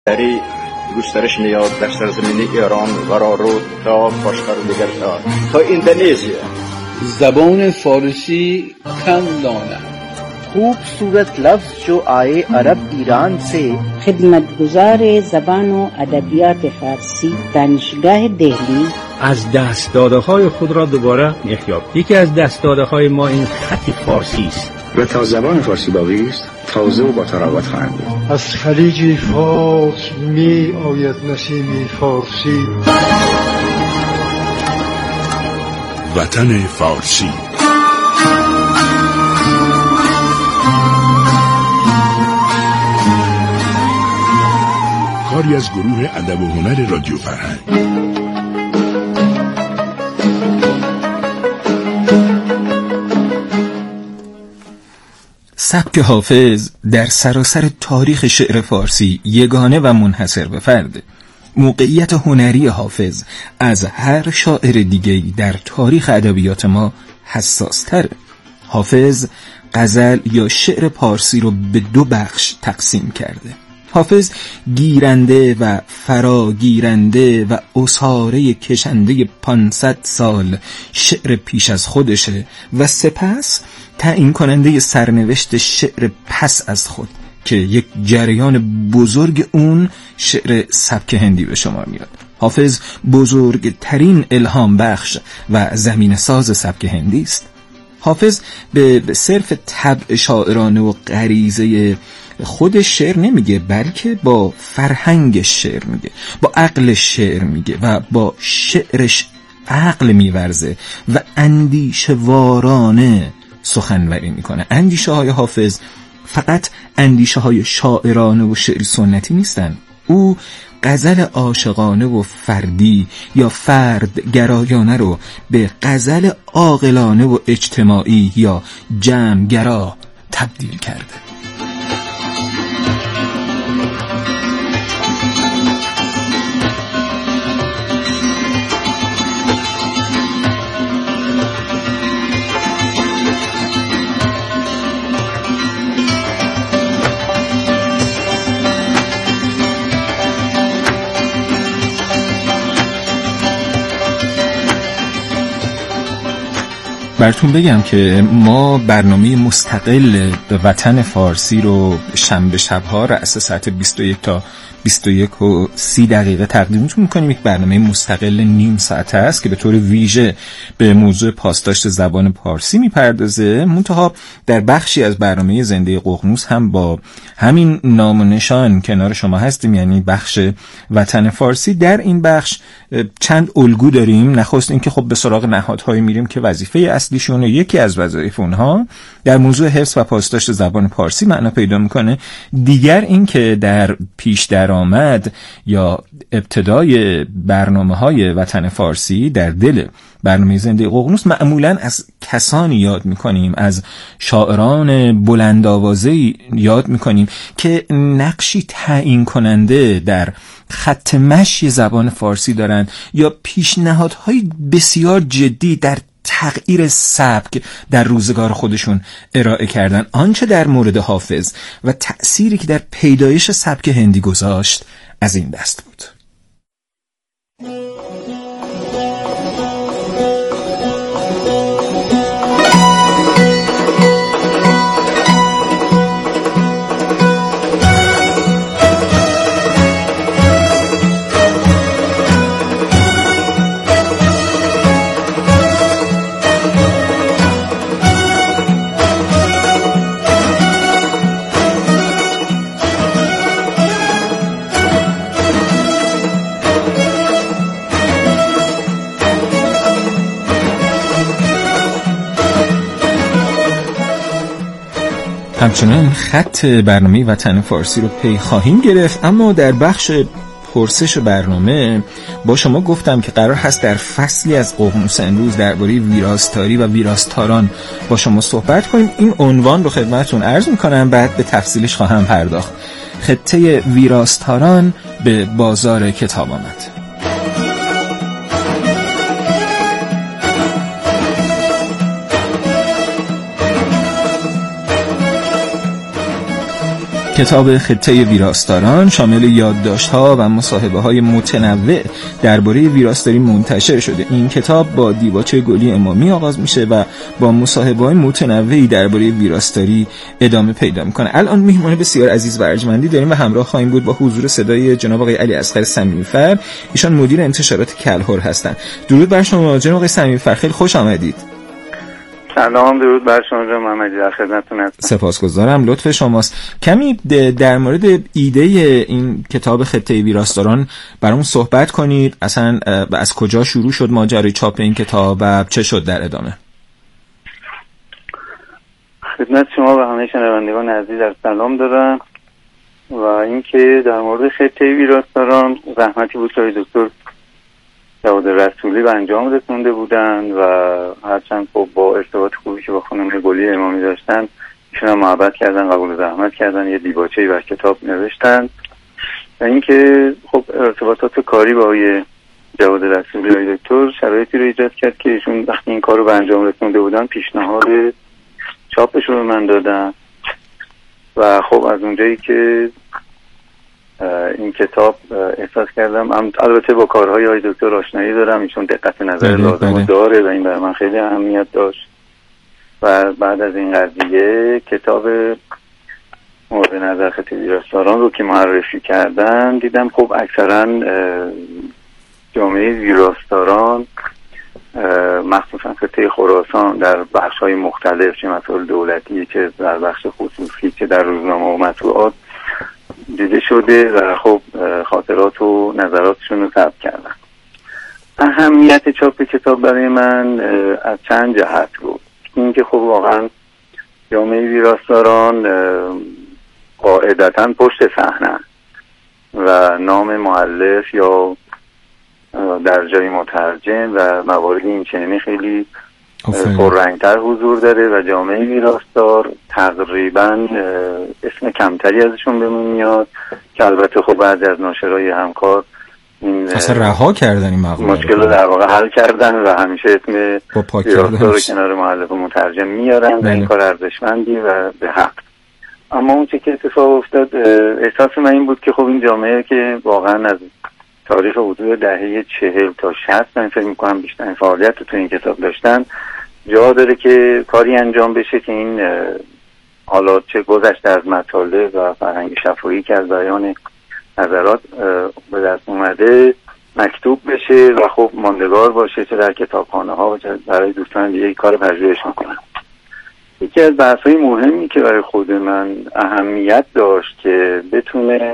دری گسترش نیاز در سرزمین ایران قرار رو تا باشقرودگر تا اندونزیا. زبان فارسی کم دانم. خوبصورت لفظ جو آئے عرب ایران سے. خدمتگزار زبان و ادبیات فارسی دانشگاه دهلی. از دست‌داده‌های خود را دوباره احیا. یکی از دست‌داده‌های ما این خط فارسی است و تا زبان فارسی باقی است تازه و با تراوت خواهد بود. از خلیج فارس می آید نسیم فارسی. وطن فارسی. کاری از گروه ادب و هنر رادیو فرهنگ. سبک حافظ در سراسر تاریخ شعر فارسی یگانه و منحصر به فرد. موقعیت هنری حافظ از هر شاعر دیگه‌ای در تاریخ ادبیات ما حساس‌تره. حافظ غزل یا شعر پارسی رو به دو بخش تقسیم کرده. حافظ گیرنده و فراگیرنده و اساره کشنده 500 سال شعر پیش از خودشه و سپس تعیین کننده سرنوشت شعر پس از خود که یک جریان بزرگ اون شعر سبک هندی به شمار میاد. حافظ بزرگترین الهام بخش و زمین ساز سبک هندی است. حافظ به صرف طبع شاعرانه و غریزه خود شعر نمیگه، بلکه با فرهنگ شعر میگه، با عقل شعر میگه و با شعرش عقل میورزه و اندیشه وارانه سخنوری میکنه. اندیشه های حافظ فقط اندیشه های شاعرانه و شعری سنتی نیستن. او غزل عاشقانه و فردی یا فردگرایانه رو به غزل عاقلانه و اجتماعی یا جمعگرا تبدیل کرده. براتون بگم که ما برنامه مستقل به وطن فارسی رو شنبه شب‌ها رأس ساعت 21 تا 21:30 تقدیمتون می‌کنیم. یک برنامه مستقل نیم ساعته است که به طور ویژه به موضوع پاسداشت زبان پارسی میپردازه. منتها در بخشی از برنامه زنده ققنوس هم با همین نام و نشان کنار شما هستیم، یعنی بخش وطن فارسی. در این بخش چند الگو داریم. نخست اینکه خب به سراغ نهادهای میریم که وظیفه اصلیشون، یکی از وظایف اونها در موضوع حفظ و پاسداشت زبان پارسی معنا پیدا میکنه. دیگر اینکه در پیش درآمد یا ابتدای برنامه‌های وطن فارسی در دل برنامه زنده ققنوس معمولاً از کسانی یاد میکنیم، از شاعران بلند آوازه‌ای یاد میکنیم که نقشی تعیین کننده در خط مشی زبان فارسی دارند یا پیشنهادهای بسیار جدی در تغییر سبک در روزگار خودشون ارائه کردن. آنچه در مورد حافظ و تأثیری که در پیدایش سبک هندی گذاشت از این دست بود. همچنان خط برنامه وطن فارسی رو پی خواهیم گرفت، اما در بخش پرسش برنامه با شما گفتم که قرار هست در فصلی از ققنوس امروز درباره ویراستاری و ویراستاران با شما صحبت کنیم. این عنوان رو خدمتتون عرض میکنم، بعد به تفصیلش خواهم پرداخت. خطه ویراستاران به بازار کتاب آمد. کتاب خطه ویراستاران شامل یادداشت‌ها و مصاحبه‌های متنوع درباره ویراستاری منتشر شده. این کتاب با دیباچه گلی امامی آغاز میشه و با مصاحبه‌های متنوعی درباره ویراستاری ادامه پیدا میکنه. الان مهمان بسیار عزیز و ارجمندی داریم و همراه خواهیم بود با حضور صدای جناب آقای علی اصغر صمیمی‌فر. ایشان مدیر انتشارات کلهر هستند. درود بر شما جناب آقای صمیمی‌فر، خیلی خوش آمدید. سلام، درود بر شما جناب محمدی، در خدمتتون هستم. سپاسگزارم، لطف شماست. کمی در مورد ایده این کتاب خطه ویراستاران برامون صحبت کنید. اصلا از کجا شروع شد ماجرای چاپ این کتاب و چه شد در ادامه؟ خدمت شما و همه شنوندگان عزیز در سلام دارم. و اینکه در مورد خطه ویراستاران زحمتی بود که دکتر جواد رسولی به انجام رسونده بودن و هرچند خب با ارتباط خوبی که با خانم گلی امامی داشتن ایشون هم محبت کردن، قبول زحمت کردن، یه دیباچه‌ای بر کتاب نوشتن. و اینکه خب ارتباطات کاری با آقای جواد رسولی و دکتر شرایطی رو ایجاد کرد که ایشون وقتی این کار رو به انجام رسونده بودن پیشنهاد چاپش رو به من دادن. و خب از اونجایی که این کتاب احساس کردم البته با کارهای آقای دکتر آشنایی دارم، ایشون دقت نظر لازم داره و این برای من خیلی اهمیت داشت. و بعد از این قضیه کتاب مورد نظر خطه ویراستاران رو که معرفی کردن دیدم خب اکثرا جامعه ویراستاران مخصوصا خطه خراسان در بخش‌های مختلف، چه مسائل دولتی چه در بخش خصوصی چه در روزنامه و مطبوعات دیده شده و خب خاطرات و نظراتشون رو ثبت کردن. اهمیت چاپ کتاب برای من از چند جهت بود. این که خب واقعا جامعه ویراستاران قاعدتاً پشت صحنه و نام مؤلف یا در جای مترجم و موارد این چنینی خیلی پررنگتر حضور داره و جامعه ویراستار تقریبا اسم کمتری ازشون بهمون میاد که البته خب بعضی از ناشرای همکار این اصلا رها کردن این مشکل رو در واقع حل کردن و همیشه اسم ویراستار رو کنار مؤلف و مترجم میارن و این کار ارزشمندی و به حق. اما اون چه که اتفاق افتاد احساس من این بود که خب این جامعه که واقعا از تاریخ حدود دهه 40 تا 60 من فکر می‌کنم بیشتر فعالیت رو تو این کتاب داشتن، جا داره که کاری انجام بشه که این حالا چه گذشته از مطالب و فرهنگ شفاهی که از بیان نظرات به دست اومده مکتوب بشه و خب ماندگار باشه، چه در کتابخانه‌ها و چه برای دوستان دیگه کار پژوهش می‌کنن. یکی از بحث‌های مهمی که برای خود من اهمیت داشت که بتونه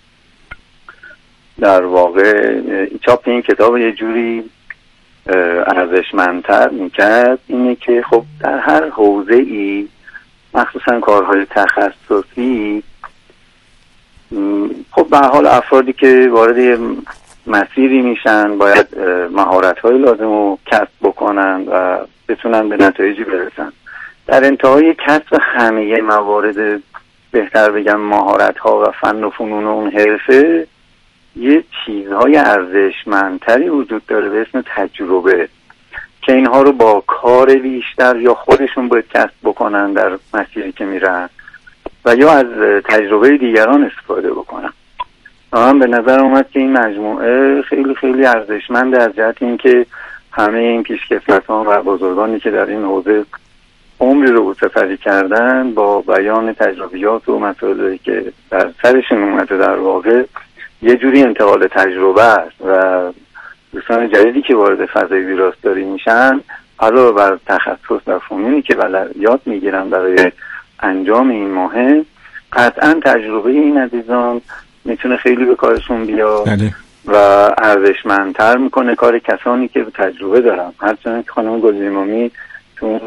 در واقع چاپ این کتاب یه جوری ارزشمندتر میکرد اینه که خب در هر حوزه‌ای مخصوصا کارهای تخصصی خب به حال افرادی که وارد مسیری میشن باید مهارت‌های لازم رو کسب بکنن و بتونن به نتایجی برسن. در انتهای کسب همه موارد بهتر بگم مهارت‌ها و فن و فنون اون حرفه یه چیزهای ارزشمندتری وجود داره به اسم تجربه که اینها رو با کار بیشتر یا خودشون باید کسب بکنن در مسیری که میرن و یا از تجربه دیگران استفاده بکنن. من به نظر اومد که این مجموعه خیلی خیلی ارزشمنده از جهت اینکه همه این پیشکسوتان و بزرگانی که در این حوزه عمری رو سپری کردن با بیان تجربیات و مسائلی که در سرشون اومده در واقع یه جوری انتقال تجربه است و دوستان جدیدی که وارد فضای ویراستاری میشن علاوه بر تخصص و فنونی که یاد میگیرن برای انجام این مهم، قطعا تجربه این عزیزان میتونه خیلی به کارشون بیاد و ارزشمندتر میکنه کار کسانی که تجربه دارن. هرچند که خانم گلی امامی تو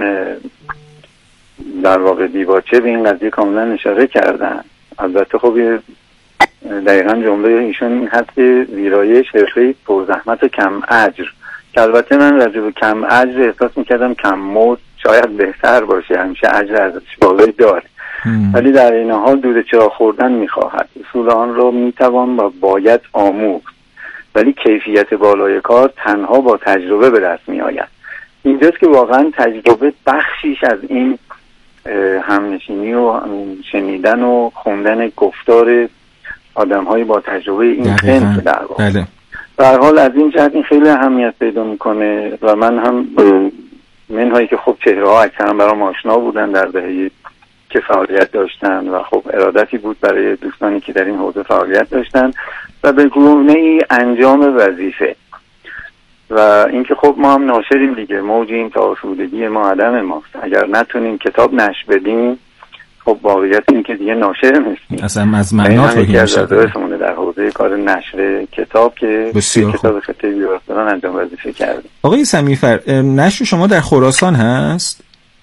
در واقع دیباچه به این قضیه کاملا اشاره کردن. البته خب دقیقا جمله ایشون این هست که ویرایش حرفه‌ای پرزحمت و کم اجر، که البته من راجع به کم اجر احساس میکردم کم مزد شاید بهتر باشه، همیشه اجر ازش بالایی داره، ولی در این حال دود چرا خوردن میخواهد. اصول آن را میتوان و باید آموخت، ولی کیفیت بالای کار تنها با تجربه به دست میآید. اینجاست که واقعا تجربه بخشیش از این همنشینی و شنیدن و خوندن گفتار آدم‌های با تجربه این سن در واقع. بله. به هر حال از این جهت این خیلی اهمیت پیدا میکنه و من هم منهایی که خب چهره‌ها اکثرا برام آشنا بودن در دهه که فعالیت داشتن و خب ارادتی بود برای دوستانی که در این حوزه فعالیت داشتن و به گونه‌ای انجام وظیفه و اینکه خب ما هم ناشریم دیگه، موجیم تا آسودگی ما عدم ماست. اگر نتونیم کتاب نشر بدیم خب واقعیت این که دیگه ناشر نیستیم. اصلا از معنات رو که در حوزه کار نشر کتاب که کتاب خطه ویراستاران انجام وظیفه کردیم. آقای سمیفر، نشر شما در خراسان هست؟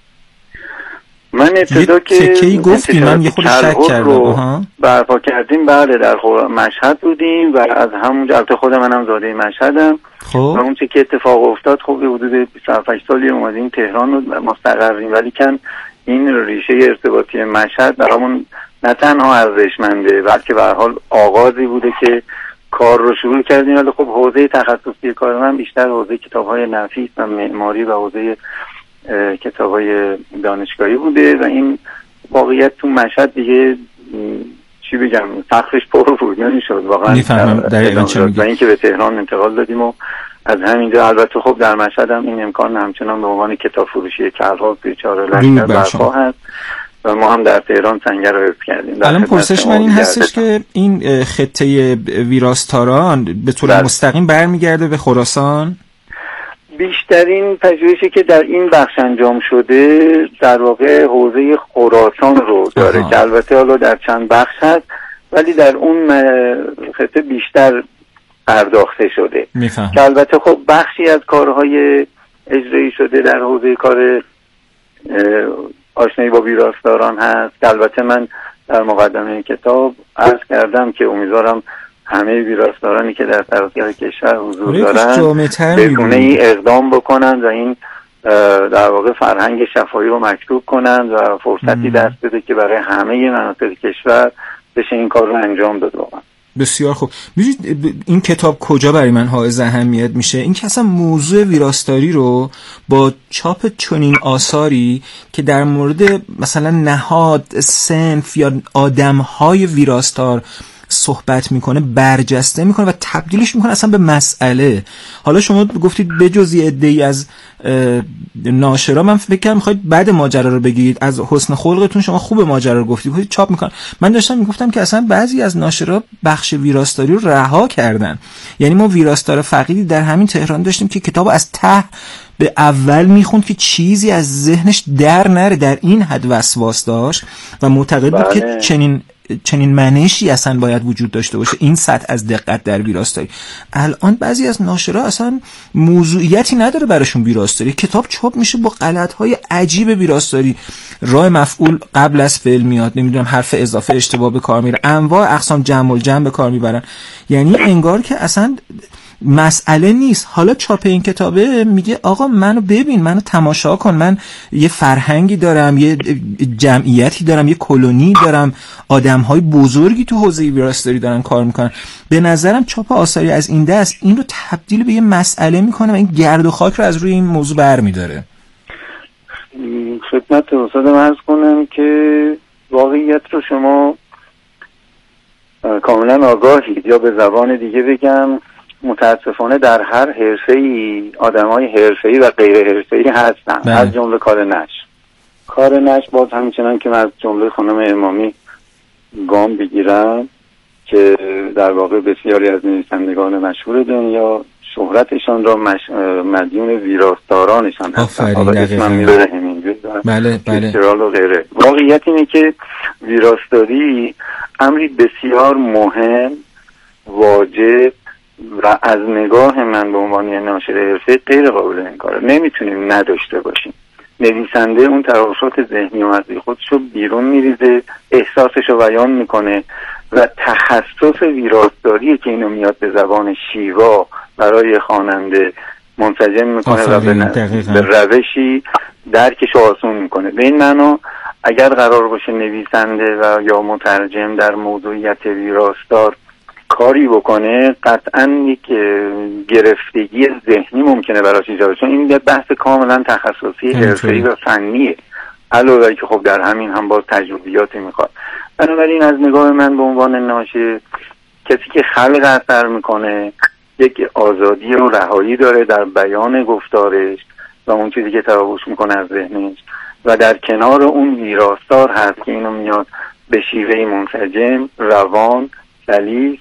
من ابتدا که تکی گفتی من یه خود شک کردم برپا کردیم. بله در مشهد بودیم و از همون البته خود منم زاده مشهدم. خب و اون چه که اتفاق افتاد خب به حدود 28 سالی اومدیم تهران رو مستقریم، ولی کن این ریشه ارتباطی مشهد برامون نه تنها ارزشمنده بلکه به هر حال آغازی بوده که کار رو شروع کردیم. ولی خب حوزه تخصصی کار من بیشتر حوزه کتاب‌های نفیس و معماری و حوزه کتاب‌های دانشگاهی بوده و این واقعیت تو مشهد دیگه چی بگم سقفش پر بود نمیشد واقعا. میفهمم دقیقاً چه میگی. و اینکه به تهران انتقال دادیم و از همینجا البته خب در مشهد هم این امکان همچنان به عنوان کتاب فروشی کلها بیچاره لشکر برپا هست و ما هم در تهران سنگر رو حفظ کردیم. الان پرسش من این هستش که این خطه ویراستاران به طور مستقیم برمیگرده به خراسان؟ بیشترین پژوهشی که در این بخش انجام شده در واقع حوزه خراسان رو داره که البته حالا در چند بخش هست ولی در اون خطه بیشتر پرداخته شده که البته خب بخشی از کارهای اجرایی شده در حوزه کار آشنایی با ویراستاران هست که البته من در مقدمه کتاب عرض کردم که امیدوارم همه ویراستارانی که در سراسر کشور حضور دارن به گونه‌ای اقدام بکنن و این در واقع فرهنگ شفاهی رو مکتوب کنن و فرصتی دست بده که برای همه مناطق کشور بشه این کار رو انجام داد. واقعا بسیار خوب. این کتاب کجا برای من حائز اهمیت میشه؟ این که اصلا موضوع ویراستاری رو با چاپ چنین آثاری که در مورد مثلا نهاد، صنف یا آدم‌های ویراستار صحبت میکنه برجسته میکنه و تبدیلش میکنه اصلا به مسئله. حالا شما گفتید بجز یه عده‌ای از ناشرا، من فکر کنم میخواید بعد ماجرا رو بگید، از حسن خلقتون شما خوب ماجرا رو گفتید چاپ میکنن. من داشتم میگفتم که اصلا بعضی از ناشرا بخش ویراستاری رو رها کردن. یعنی ما ویراستار فقیدی در همین تهران داشتیم که کتاب از ته به اول میخوند که چیزی از ذهنش در نره، در این حد وسواس داشت و معتقد بود که چنین منشی اصلا باید وجود داشته باشه، این سطح از دقت در ویراستاری. الان بعضی از ناشرا اصلا موضوعیتی نداره براشون ویراستاری، کتاب چاپ میشه با غلط‌های عجیب ویراستاری، راه مفعول قبل از فعل میاد، نمیدونم حرف اضافه اشتباه به کار میره، انواع اقسام جمع الجمع به کار میبرن. یعنی انگار که اصلا مسئله نیست. حالا چاپ این کتابه میگه آقا منو ببین، منو تماشا کن، من یه فرهنگی دارم، یه جمعیتی دارم، یه کلونی دارم، آدم‌های بزرگی تو حوزه ویراستاری دارن کار میکنن. به نظرم چاپ آثاری از این دست این رو تبدیل به یه مسئله میکنه و این گرد و خاک رو از روی این موضوع برمیداره. خدمت استادم عرض کنم که واقعیت رو شما کاملا آگاهید، یا به زبان دیگه بگم متاسفانه در هر حرفه‌ای آدمای حرفه‌ای و غیر حرفه‌ای هستن، از جمله کار نشر باز همچنان که من از جمله خانم امامی گام بگیرم که در واقع بسیاری از نویسندگان مشهور دنیا شهرتشان را مدیون ویراستارانشان هستن. بله و غیره. واقعیت اینه که ویراستاری امری بسیار مهم، واجب و از نگاه من به عنوان ناشر حرفه غیر قابل انکاره. نمیتونیم نداشته باشیم. نویسنده اون تراوشات ذهنی و مغزی خودش رو بیرون میریزه، احساسش رو بیان میکنه و تخصص ویراستاریه که اینو میاد به زبان شیوا برای خواننده منسجم میکنه و به روشی درکش آسون میکنه. به این معنا اگر قرار باشه نویسنده و یا مترجم در موضوعیت ویراستار کاری بکنه، قطعا یک گرفتگی ذهنی ممکنه براش ایجاد شه. این بحث کاملا تخصصی حرفه‌ای و فنیه. علاوه که خب در همین هم باز تجربیاتی میخواد. بنابراین از نگاه من به عنوان ناشر، کسی که خلق اثر میکنه یک آزادی و رهایی داره در بیان گفتارش و اون چیزی که تراوش میکنه از ذهنش، و در کنار اون ویراستار هست که اینو میاد به شیوه منسجم، روان، سلیس،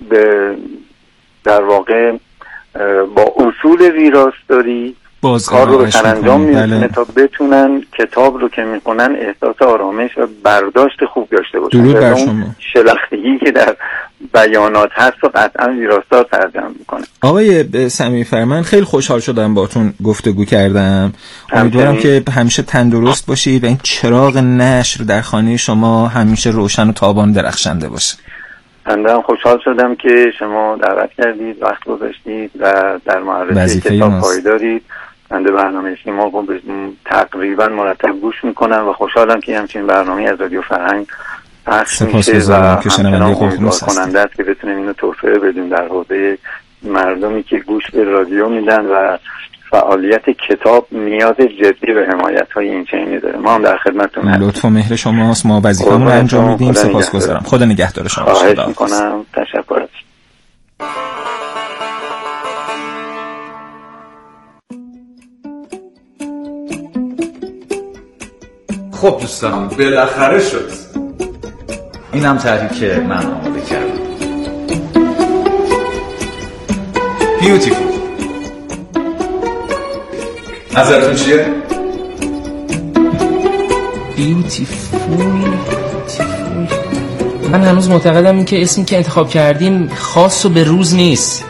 در واقع با اصول ویراستاری کار رو به سرانجام میرسونه تا بتونن کتاب رو که میخونن احساس آرامش و برداشت خوب داشته باشن. درود بر شما. شلختگی که در بیانات هست و قطعا ویراستار ترجمه میکنه. آقای سمیعی فرمند، خیلی خوشحال شدم باهاتون گفتگو کردم. امیدوارم که همیشه تندرست باشید و این چراغ نشر در خانه شما همیشه روشن و تابان درخشنده باشه. بنده هم خوشحال شدم که شما دعوت کردید، وقت گذاشتید و در معرفی کتاب پایدارید. بنده برنامه شما رو تقریبا مرتب گوش میکنم و خوشحالم که همچین برنامه از رادیو فرهنگ پخش میشه و همچنان امیدوار کننده است که بتونیم اینو توسعه بدیم در حوزه مردمی که گوش به رادیو میدن و فعالیت کتاب نیاز جدی به حمایت‌های این چنینی داره. ما هم در خدمتتون هستیم. لطف و مهر شماست. ما وظیفه‌مون رو انجام میدیم. سپاسگزارم. خدا نگهدار شما. خواهش میکنم. تشکر. خب دوستان، بالاخره شد. اینم تحریک که من آماده کردم. بیوتیفول. نظرتون چیه؟ بیوتیفول. من هنوز معتقدم این که اسمی که انتخاب کردیم خاص و به روز نیست.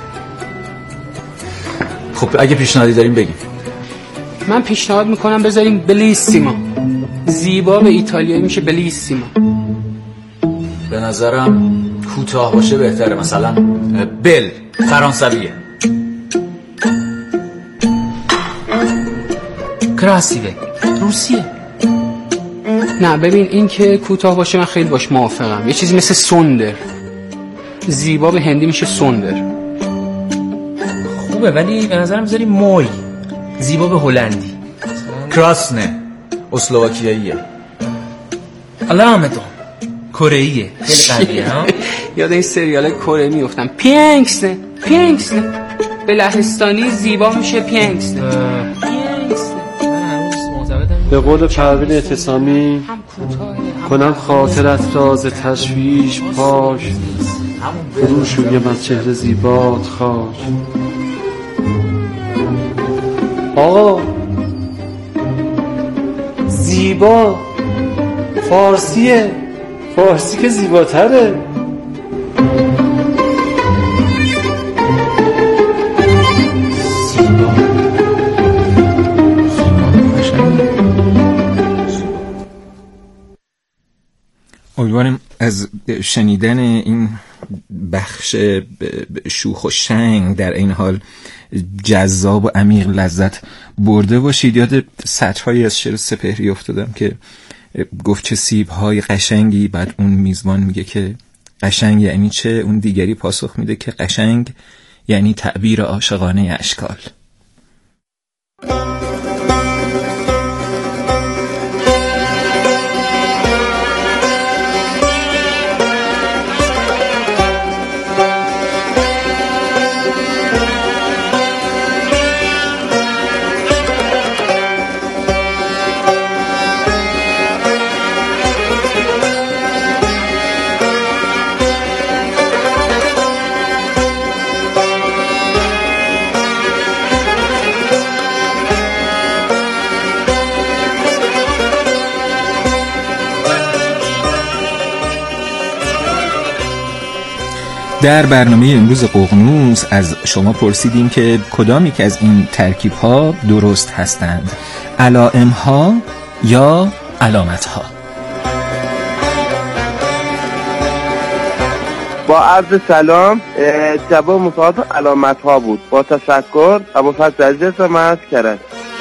خب اگه پیشنهادی داریم بگیم. من پیشنهاد میکنم بذاریم بلیسیما. زیبا به ایتالیایی میشه بلیسیما. به نظرم کوتاه باشه بهتره. مثلا بل فرانسویه. کراسیوه روسیه. نه ببین، این که کوتاه باشه من خیلی باش موافقم. یه چیزی مثل سوندر. زیبا به هندی میشه سوندر. خوبه، ولی به نظرم بذاری موی. زیبا به هلندی. کراسنه اسلواکیاییه. علامتون کره‌ایه. خیلی قویه ها. یاد این سریال کره میافتم. پینکسنه به لهستانی زیبا میشه پینکسنه. به قول پروین اعتصامی کنم خاطرت را ز تشویش پاش، فرو شویم از چهره زیبات خاک. آقا زیبا فارسیه، فارسی که زیباتره. امیدوارم از شنیدن این بخش شوخ و شنگ در این حال جذاب و عمیق لذت برده باشید. یاد سطرهایی از شعر سپهری افتادم که گفت چه سیب‌های قشنگی، بعد اون میزبان میگه که قشنگ یعنی چه، اون دیگری پاسخ میده که قشنگ یعنی تعبیر عاشقانه اشکال. در برنامه امروز ققنوس از شما پرسیدیم که کدام یک از این ترکیب‌ها درست هستند، علائم‌ها یا علامت‌ها؟ با عرض سلام، جواب مصادف علامت‌ها بود. با تشکر، ابوالفضل عزیز مرز کرد.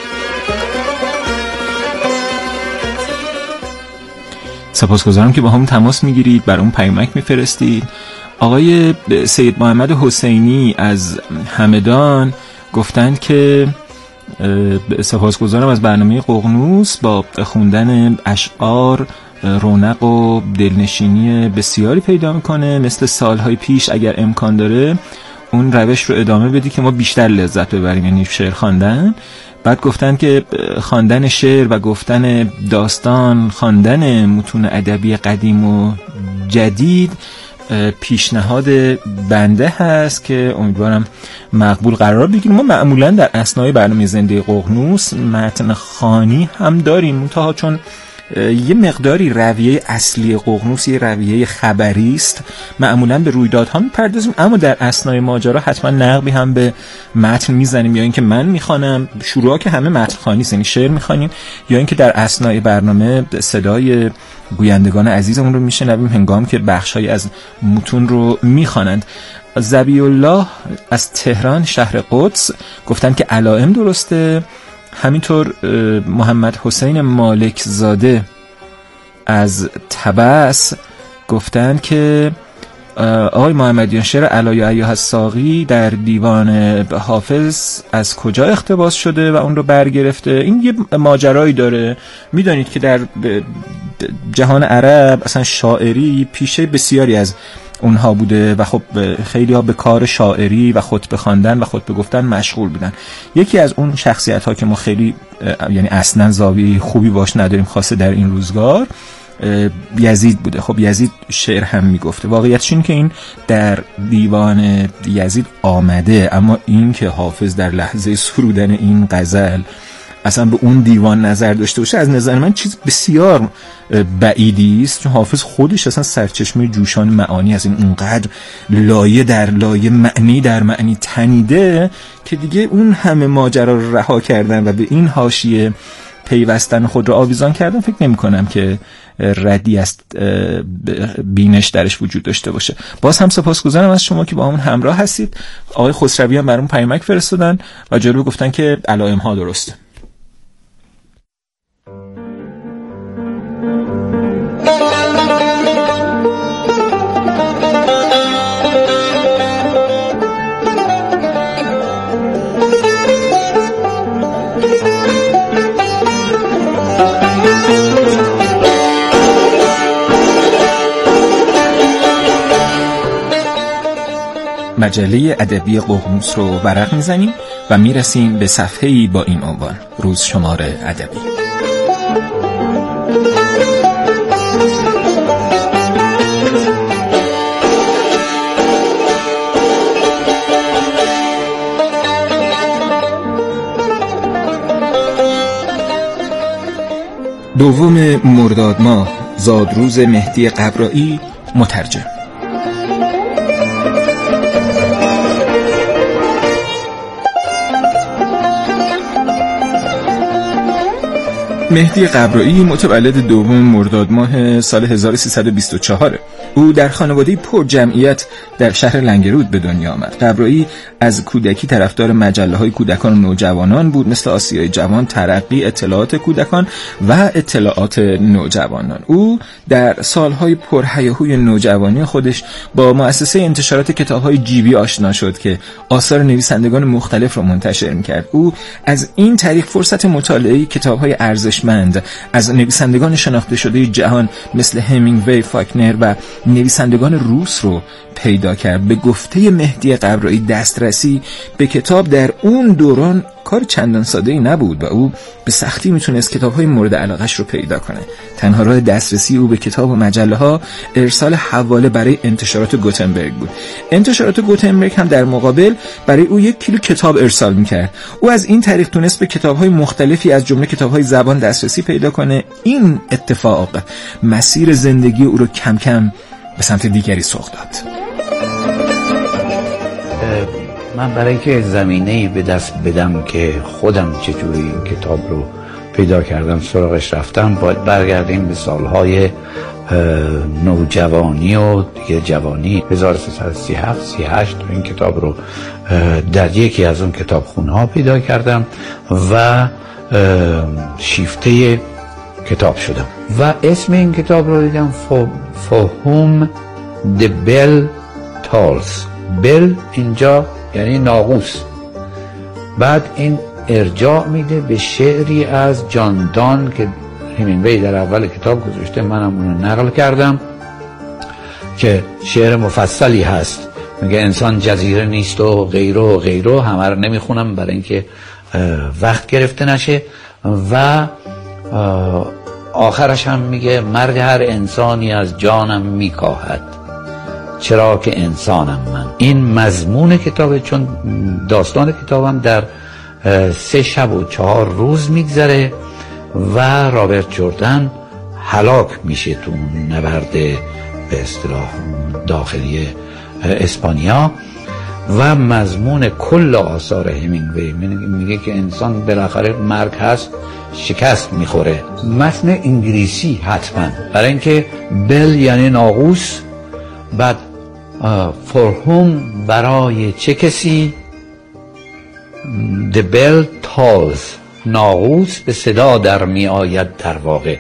سپاسگزارم که با هم تماس میگیرید، برام پیامک میفرستید. آقای سید محمد حسینی از همدان گفتند که سپاسگزارم از برنامه ققنوس. با خوندن اشعار رونق و دلنشینی بسیاری پیدا میکنه. مثل سالهای پیش اگر امکان داره اون روش رو ادامه بدی که ما بیشتر لذت ببریم، یعنی شعر خواندن. بعد گفتن که خواندن شعر و گفتن داستان، خواندن متون ادبی قدیم و جدید پیشنهاد بنده هست که امیدوارم مقبول قرار بگیریم. ما معمولا در اثنای برنامه زنده ققنوس متن خوانی هم داریم، منتها چون یه مقداری رویه اصلی ققنوس یه رویه خبری است، معمولا به رویدادها میپردازیم، اما در اثنای ماجرا حتما نقبی هم به متن میزنیم، یا اینکه من میخوانم. شروعا که همه متن خوانی است، یعنی شعر میخوانیم، یا اینکه در اثنای برنامه صدای گویندگان عزیزمون رو میشنویم هنگام که بخش‌هایی از متون رو میخوانند. ذبیح الله از تهران شهر قدس گفتن که علائم درسته. همینطور محمد حسین مالک زاده از طبس گفتن که آقای محمدیان شعر علای ایها الساقی در دیوان حافظ از کجا اقتباس شده و اون رو برگرفته. این یه ماجرایی داره. میدانید که در جهان عرب اصلا شاعری پیشه بسیاری از اونها بوده و خب خیلی ها به کار شاعری و خطبه خواندن و خطبه گفتن مشغول بودن. یکی از اون شخصیت ها که ما خیلی یعنی اصلا زاویه خوبی باش نداریم خاصه در این روزگار یزید بوده. خب یزید شعر هم میگفته. واقعیتش این که این در دیوان یزید آمده، اما این که حافظ در لحظه سرودن این غزل اصلا به اون دیوان نظر داشته باشه، از نظر من چیز بسیار بعیدی است، چون حافظ خودش اصلا سرچشمه جوشان معانی از این اونقدر لایه در لایه معنی در معنی تنیده که دیگه اون همه ماجرا رو رها کردن و به این حاشیه پیوستن خود رو آویزان کردن. فکر نمی کنم که ردی است بینش درش وجود داشته باشه. باز هم سپاسگزارم از شما که با همون همراه هستید. آقای خسروی هم برام پیامک فرستادن و جلو گفتن که علائم ها درسته. مجله ادبی ققنوس رو ورق میزنیم و میرسیم به صفحه‌ای با این عنوان: روزشمار ادبی. دوم مرداد ماه، زادروز مهدی قبرایی، مترجم. مهدی قبرایی متولد دوم مرداد ماه سال 1324. او در خانواده پر جمعیت در شهر لنگرود به دنیا آمد. قبرایی از کودکی طرفدار مجله‌های کودکان و نوجوانان بود، مثل آسیای جوان، ترقی، اطلاعات کودکان و اطلاعات نوجوانان. او در سالهای پرهیاهوی نوجوانی خودش با مؤسسه انتشارات کتاب‌های جیبی آشنا شد که آثار نویسندگان مختلف را منتشر می‌کرد. او از این طریق فرصت مطالعه کتاب‌های ارزشمند از نویسندگان شناخته شده جهان مثل همینگوی، فاکنر و نویسندگان روس رو پیدا کرد. به گفته مهدی قبرایی دسترسی به کتاب در اون دوران کار چندان ساده‌ای نبود و او به سختی میتونست کتاب‌های مورد علاقه‌اش رو پیدا کنه. تنها راه دسترسی او به کتاب و مجله‌ها ارسال حواله برای انتشارات گوتنبرگ بود. انتشارات گوتنبرگ هم در مقابل برای او 1 کیلو کتاب ارسال میکرد. او از این طریق تونست به کتاب‌های مختلفی از جمله کتاب‌های زبان دسترسی پیدا کنه. این اتفاق مسیر زندگی او رو کم کم به سمت دیگری سوق داد. من برای اینکه زمینه‌ای به دست بدم که خودم چجوری این کتاب رو پیدا کردم سراغش رفتم، باید برگردیم به سالهای نوجوانی و دیگه جوانی. 1337-38 این کتاب رو در یکی از اون کتابخونه‌ها پیدا کردم و شیفته کتاب شدم و اسم این کتاب رو دیدم For whom the bell tolls. بل اینجا یعنی ناقوس. بعد این ارجاع میده به شعری از جان دان که همینگوی در اول کتاب گذاشته، منم اونو نقل کردم، که شعر مفصلی هست. میگه انسان جزیره نیست و غیره و غیره. همه رو نمیخونم برای اینکه وقت گرفته نشه. و آخرش هم میگه مرگ هر انسانی از جانم میکاهد، چرا که انسانم من. این مضمون کتابه، چون داستان کتابم در 3 شب و 4 روز میگذره و رابرت جردن هلاک میشه تو نبرد به اصطلاح داخلی اسپانیا. و مضمون کل آثار همینگوی میگه که انسان بالاخره مرگ هست، شکست میخوره. متن انگلیسی حتما، برای اینکه بل یعنی ناقوس، بعد for whom برای چه کسی، the bell tolls ناقوس به صدا در می آید. در واقع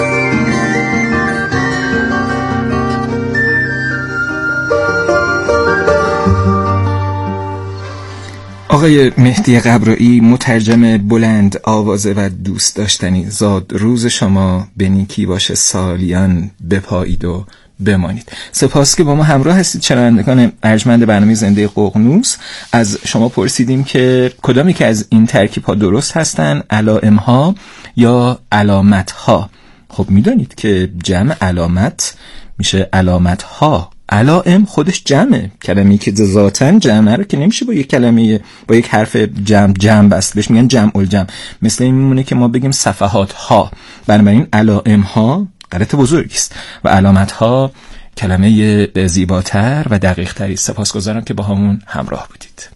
آقای مهدی قبرایی، مترجم بلند آوازه و دوست داشتنی، زاد روز شما به نیکی باشه، سالیان بپایید و بمانید. سپاس که با ما همراه هستید. شنوندگان ارجمند برنامه زنده ققنوس، از شما پرسیدیم که کدامی که از این ترکیب ها درست هستن، علائم ها یا علامت ها. خب میدانید که جمع علامت میشه علامت ها. علائم خودش جمعه، کلمه‌ای که ذاتاً جمعه رو که نمیشه با یک کلمه با یک حرف جمع بست، بهش میگن جمع الجمع. مثل این میمونه که ما بگیم صفحات ها. بنابراین علائم ها غلط بزرگی است و علامت ها کلمه زیباتر و دقیق تری. سپاسگزارم که با همون همراه بودید.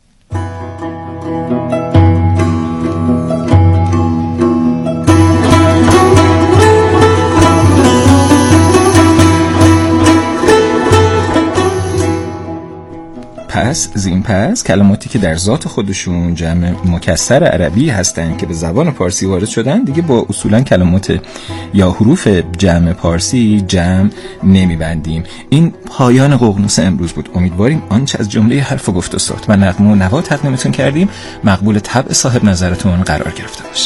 پس کلماتی که در ذات خودشون جمع مکسر عربی هستن که به زبان پارسی وارد شدن، دیگه با اصولا کلمات یا حروف جمع پارسی جمع نمیبندیم. این پایان ققنوس امروز بود. امیدواریم آنچه از جمله حرف و گفت و صوت و نغمه و نوا تقدیمتون کردیم مقبول طبع صاحب نظرتون قرار گرفته باشه.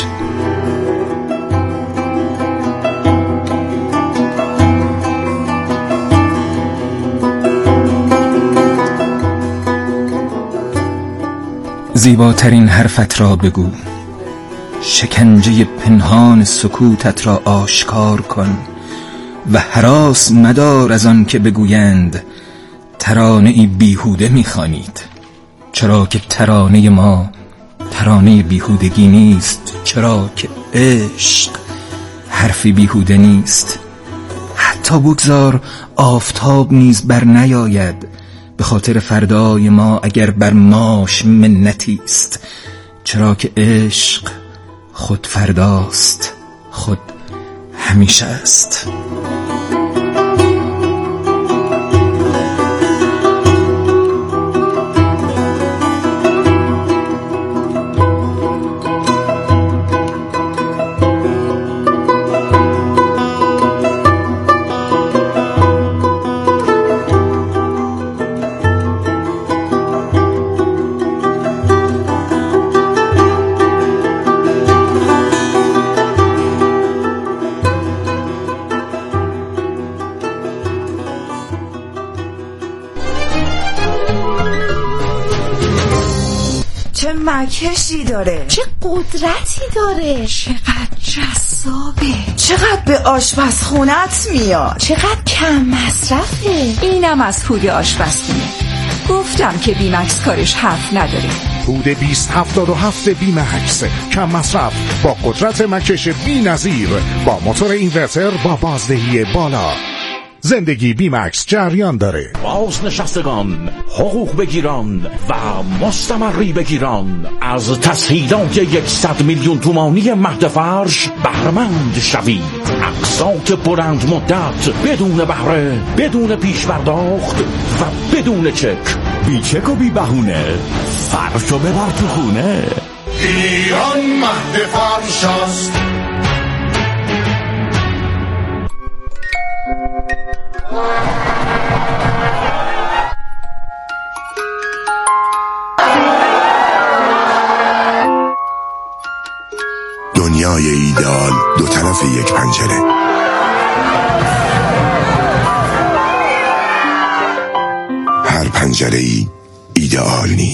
زیباترین حرفت را بگو، شکنجه پنهان سکوتت را آشکار کن و هراس مدار از آن که بگویند ترانه ای بیهوده می‌خوانید، چرا که ترانه ما ترانه بیهودگی نیست، چرا که عشق حرفی بیهوده نیست. حتی بگذار آفتاب نیز بر نیاید، به خاطر فردای ما اگر بر ماش منتی است، چرا که عشق خود فرداست، خود همیشه است. مکشی داره، چه قدرتی داره، چقدر جذابه، چقدر به آشپزخونت میاد، چقدر کم مصرفه. اینم از پود آشپزخونه. گفتم که بیمکس کارش حرف نداره. پود 2077 بیمکس، کم مصرف با قدرت مکش بی‌نظیر، با موتور اینورتر با بازدهی بالا. زندگی بیمکس جریان داره. بازنشستگان حقوق بگیران و مستمری بگیران از تسهیلات 100 میلیون تومانی مهد فرش بهره‌مند شوید. اقساط بلند مدت بدون بهره، بدون پیش پرداخت و بدون چک. بی چک و بی بهونه، فرشو ببر تو خونه. ایران مهد فرش است. دنیای ایدئال دو طرف یک پنجره. هر پنجره‌ای ایدئال نیست.